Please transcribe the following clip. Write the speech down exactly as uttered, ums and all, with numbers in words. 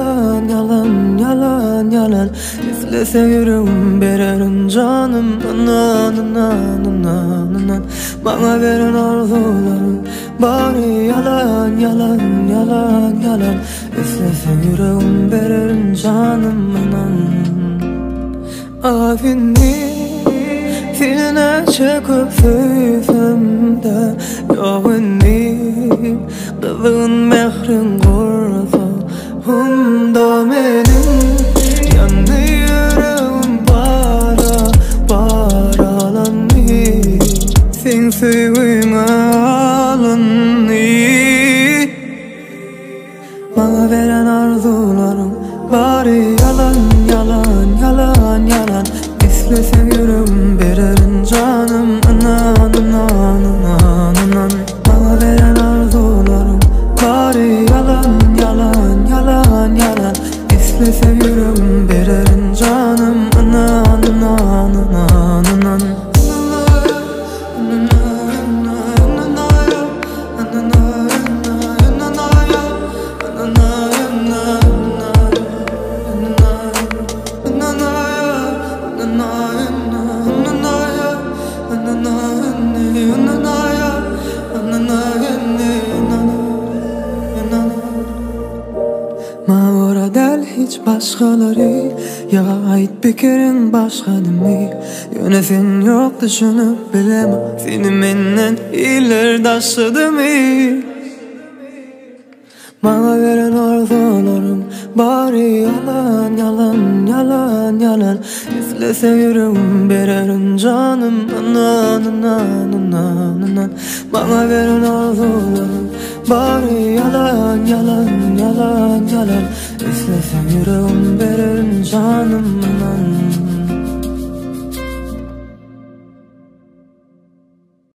yalan yalan yalan yalan. İstese yüreğim vererim canım. Anan anan anan anan. Bana veren arzularım bari yalan yalan yalan yalan. İstese yüreğim vererim canım. Anan Avini filine çekip söysem de yoğunum. Kızın mehrin korsa hunda menin yandı yüreğim para paralandı. Sen sevgime alındı. Bana veren arzularım bari yalan yalan yalan yalan. İstesem yüreğim vererim canım. Anan anan anan anan. Bana veren arzularım bari yalan yalan yalan yalan. İstesem yüreğim vererim canım. Anan anan anan anan. Mağara del hiç başkaları ya ait fikrin başka değil. Yöne sen yok düşünüp bilemem. Seni menden iler taşıdı mı? Bana veren arzularım bari yalan yalan yalan yalan. İstese yüreğim vererim canım. Anan anan anan anan. Bana veren arzularım bari yalan yalan yalan yalan. İstesem yüreğim vererim canım.